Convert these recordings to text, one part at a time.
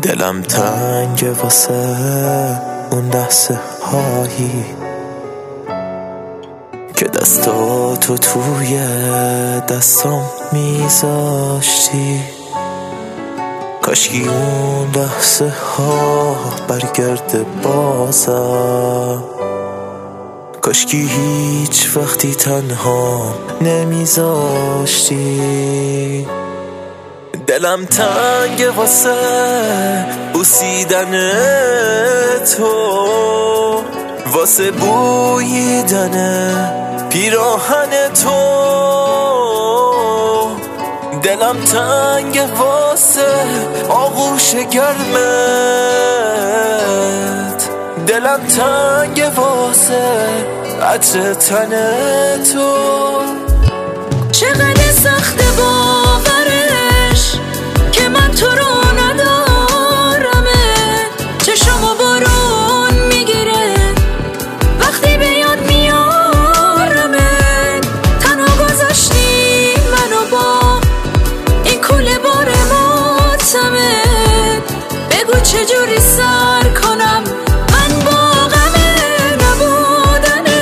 دلم تنگ واسه اون لحظه هایی که دستاتو توی دستام میذاشتی. کاشکی اون لحظه ها برگرده بازم، کاشکی هیچ وقتی تنها نمیذاشتی. دلم تنگ واسه بوسیدن تو، واسه بوییدن پیراهن تو. دلم تنگ واسه آغوش گرمت، دلم تنگ واسه عطر تن تو. چقدر سخت باورش که من تو رو ندارمه. چشمو بارون میگیره وقتی به یاد میارمه. تنها گذاشتی منو با این کوله بار ماتمه. بگو چجوری سر کنم من با غمه نبودنه.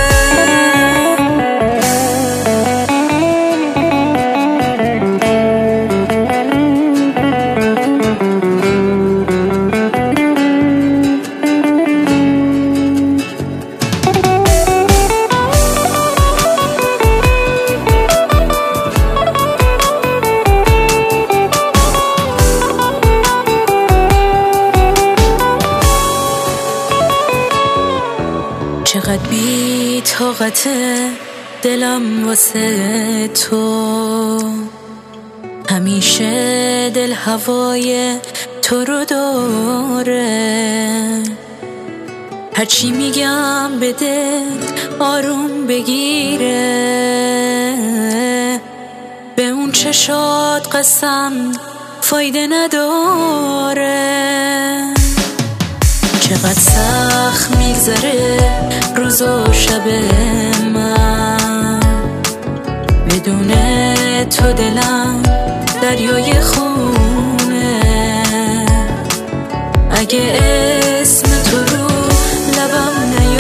چقدر بی طاقته دلم واسه تو، همیشه دل هوای تو رو داره. هرچی میگم به دل آروم بگیره، به اون چشات قسم فایده نداره. چقدر سخت میگذره روز و شب من، بدون تو دلم دریای خونه. اگه اسم تو رو لبم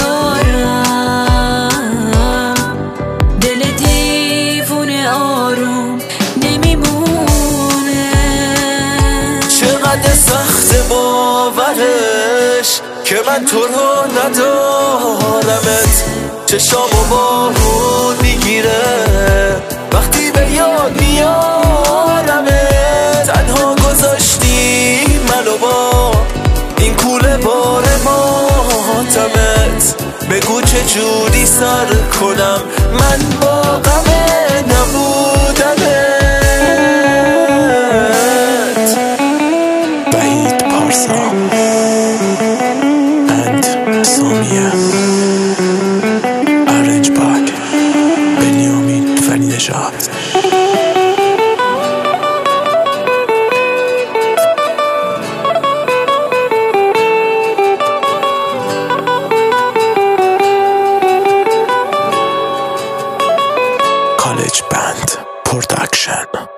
نیارم، دل دیوونه آروم نمیمونه. چقدر سخت باورش که من تو رو ندارمت. چشامو بارون میگیره وقتی به یاد میارمت. تنها گذاشتی منو با این کوله بار ماتمت. بگو چجوری سر کنم من با غمه نبودنت. بعید پارسا سامیه، ارنج باگ، بنیامین فنی نژاد. کالج بند پروداکشن.